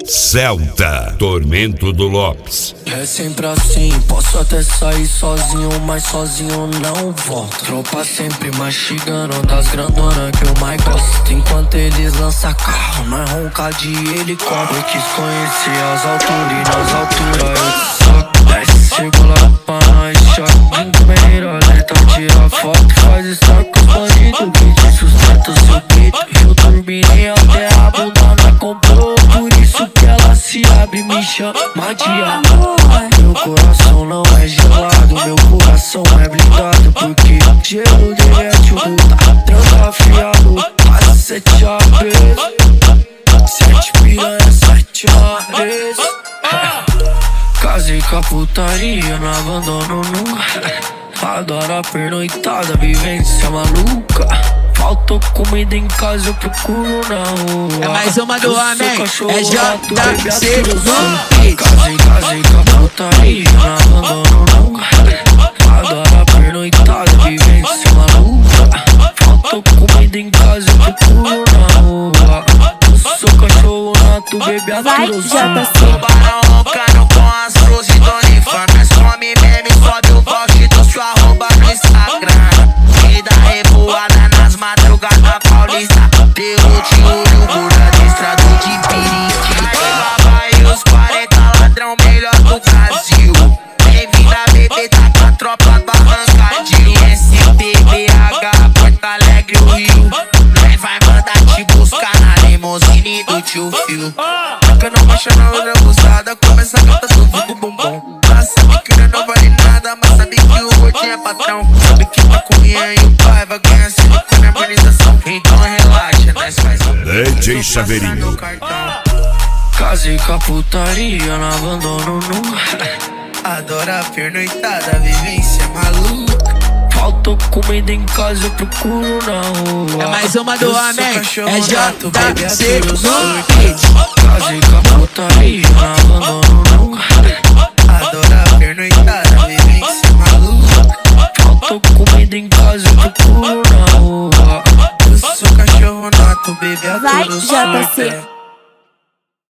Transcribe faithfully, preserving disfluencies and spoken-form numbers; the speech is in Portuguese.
Celta, Tormento do Lopes. É sempre assim, posso até sair sozinho, mas sozinho não volto. Tropa sempre mastigando das grandonas que eu mais gosto. Enquanto eles lançam carro, nós ronca de helicóptero. Eu quis conhecer as alturas e nas alturas eu te soco. Desce, chegou lá pra nós, choque. Primeiro alerta, tira foto, faz isso com os bandidos que te sustenta o seu peito. Eu turbinei até a bunda, nós comprou. Por isso que ela se abre, me chama de amor. Meu coração não é gelado, meu coração é blindado. Porque gelo derrete o mundo, tranca afiado. Passa sete aves, sete piranha, sete ares. Casei com a putaria, não abandono nunca. Adoro a pernoitada, vivência maluca. Faltou comida em casa, eu procuro na rua. É mais uma do homem, é J C Casei, casei com a putaria, não abandono nunca. Adoro a pernoitada, vivência maluca. Faltou comida em casa, eu procuro na rua. Eu sou cachorro nato, bebê atiro suco. Tubarão roncando com as cruzes do Nifan. Nós come meme, sobe o post do sua arroba no Instagram. E dá revoada nas madrugadas paulista. Pelo tio, gura de estrado de Piriti. Aí babai os quarenta ladrão melhor do Brasil. Bem-vinda bebê, tá com a tropa do arrancadinho. S P B H, Porto Alegre, o Rio. Nós vai mandar te buscar na limousine do tio Fio. Que não baixa na hora abusada, começa a cantar tudo do bumbum. Ela sabe que não vale nada, mas sabe que o gordinho é patrão. Sabe que tá com Ian e o pai vai ganhar silicone na harmonização. Então relaxa, nós faz um D J Chaveirinho. Casei com a putaria, não abandono nunca. Adora a pernoitada, vivência maluca. Faltou comida em casa, eu procuro na rua. É mais uma do homem, é J C Casei com a putaria, não abandono nunca. Adora a pernoitada, vivência maluca. Faltou comida em casa, eu procuro na rua. Eu sou cachorro nato, bebê, Vai, aturo J C. surta.